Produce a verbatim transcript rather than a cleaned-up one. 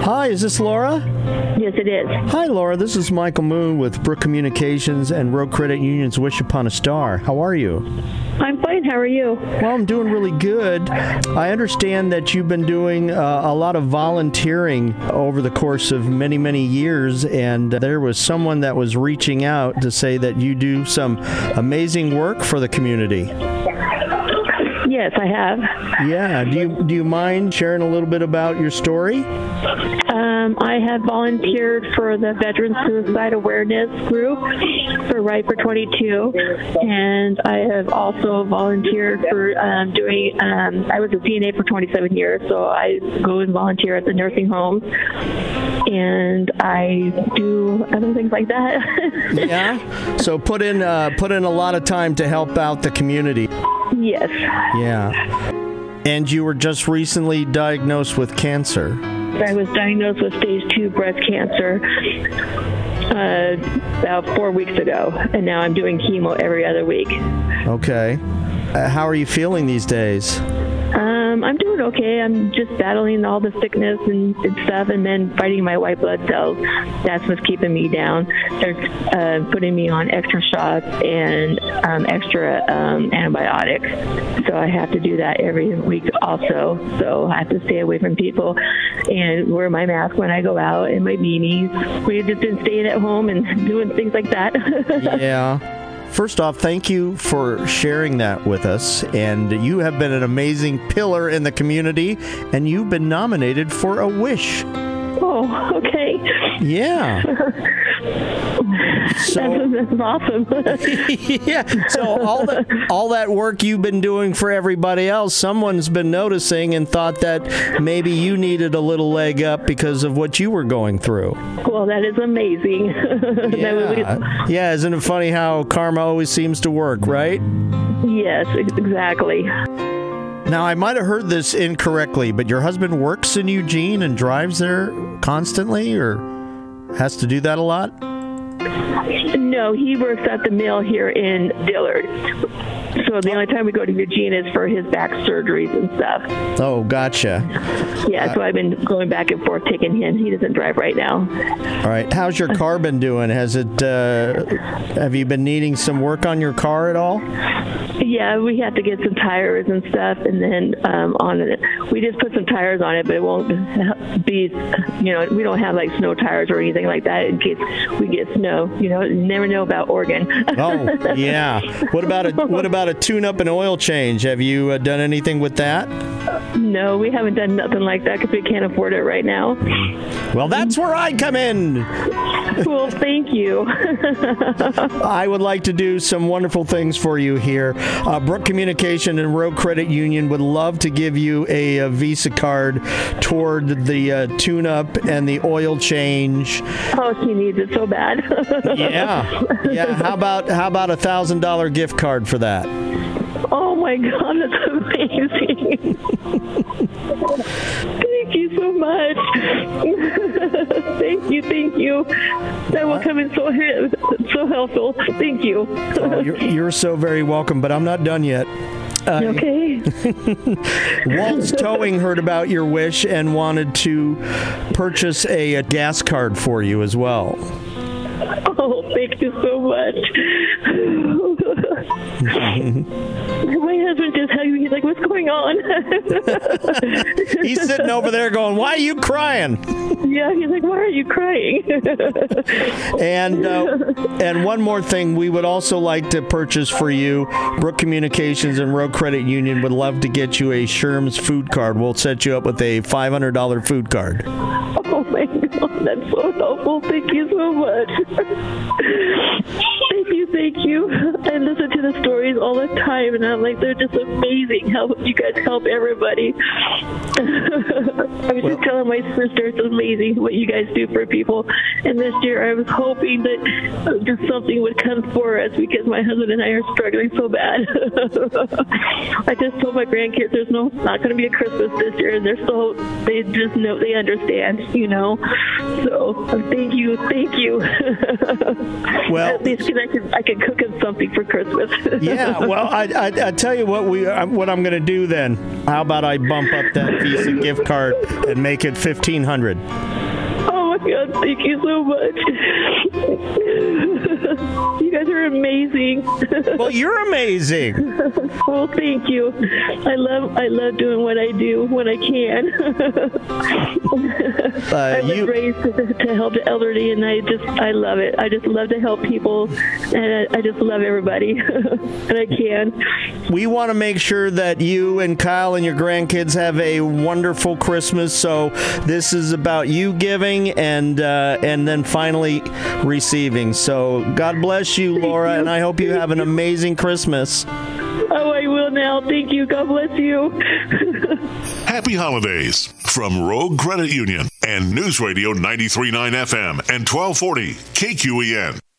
Hi, is this Laura? Yes, it is. Hi, Laura. This is Michael Moon with Brook Communications and Road Credit Union's Wish Upon a Star. How are you? I'm fine. How are you? Well, I'm doing really good. I understand that you've been doing uh, a lot of volunteering over the course of many, many years, and there was someone that was reaching out to say that you do some amazing work for the community. Yes, I have. Yeah. Do you do you mind sharing a little bit about your story? Um, I have volunteered for the Veteran Suicide Awareness Group for Right for twenty-two, and I have also volunteered for um, doing, um, I was a C N A for twenty-seven years, so I go and volunteer at the nursing homes, and I do other things like that. Yeah? So put in, uh, put in a lot of time to help out the community. Yes. Yeah. And you were just recently diagnosed with cancer. I was diagnosed with stage two breast cancer uh, about four weeks ago, and now I'm doing chemo every other week. Okay. Uh, how are you feeling these days? Um, I'm doing okay. I'm just battling all the sickness and, and stuff, and then fighting my white blood cells. That's what's keeping me down. They're uh, putting me on extra shots and um, extra um, antibiotics. So I have to do that every week also. So I have to stay away from people and wear my mask when I go out and my beanies. We've just been staying at home and doing things like that. Yeah. First off, thank you for sharing that with us. And you have been an amazing pillar in the community, and you've been nominated for a Wish. Oh, okay. Yeah. So, that's, that's awesome. Yeah. So all that all that work you've been doing for everybody else, someone's been noticing and thought that maybe you needed a little leg up because of what you were going through. Well, that is amazing. Yeah. Yeah. Isn't it funny how karma always seems to work, right? Yes, exactly. Now, I might have heard this incorrectly, but your husband works in Eugene and drives there constantly, or has to do that a lot? No, he works at the mill here in Dillard. So the only time we go to Eugene is for his back surgeries and stuff. Oh, gotcha. Yeah, uh, so I've been going back and forth taking him. He doesn't drive right now. All right. How's your car been doing? Has it? Uh, have you been needing some work on your car at all? Yeah, we have to get some tires and stuff, and then um, on it, we just put some tires on it, but it won't be, you know, we don't have like snow tires or anything like that in case we get snow. You know, you never know about Oregon. Oh, yeah. What about a what about a tune-up and oil change? Have you uh, done anything with that? No, we haven't done nothing like that because we can't afford it right now. Well, that's where I come in. Well, thank you. I would like to do some wonderful things for you here. Uh, Brook Communication and Road Credit Union would love to give you a, a Visa card toward the uh, tune-up and the oil change. Oh, she needs it so bad. Yeah, yeah. How about how about a thousand dollar gift card for that? Oh my God, that's amazing! Thank you so much. Thank you, thank you. That will come in so so helpful. Thank you. Oh, you're, you're so very welcome. But I'm not done yet. Uh, okay. Walt's Towing heard about your wish and wanted to purchase a, a gas card for you as well. Oh, thank you so much. My husband just hugged me. He's like, what's going on? He's sitting over there going, why are you crying? Yeah, he's like, why are you crying? and uh, and one more thing, we would also like to purchase for you. Brook Communications and Road Credit Union would love to get you a Sherm's food card. We'll set you up with a five hundred dollars food card. Oh, my God. That's so helpful. Thank you so much. Thank you, thank you. I listen to the stories all the time, and I'm like, they're just amazing how you guys help everybody. I was well, just telling my sister, it's amazing what you guys do for people. And this year, I was hoping that just something would come for us because my husband and I are struggling so bad. I just told my grandkids there's no not going to be a Christmas this year, and they're so they just know they understand, you know. So thank you, thank you. Well, at least I can I can cook him something for Christmas. Yeah, well, I, I I tell you what we what I'm going to do then. How about I bump up that Visa gift card and make it fifteen hundred. Oh my God, thank you so much. You guys are amazing. Well, you're amazing. Well, thank you. I love I love doing what I do when I can. Uh, I was you... raised to help the elderly, and I just I love it. I just love to help people, and I, I just love everybody, and I can. We want to make sure that you and Kyle and your grandkids have a wonderful Christmas. So this is about you giving and uh, and then finally receiving. So God bless you, Laura, and I hope you have an amazing Christmas. Oh, I will now. Thank you. God bless you. Happy holidays from Rogue Credit Union and News Radio ninety-three point nine F M and twelve forty K Q E N.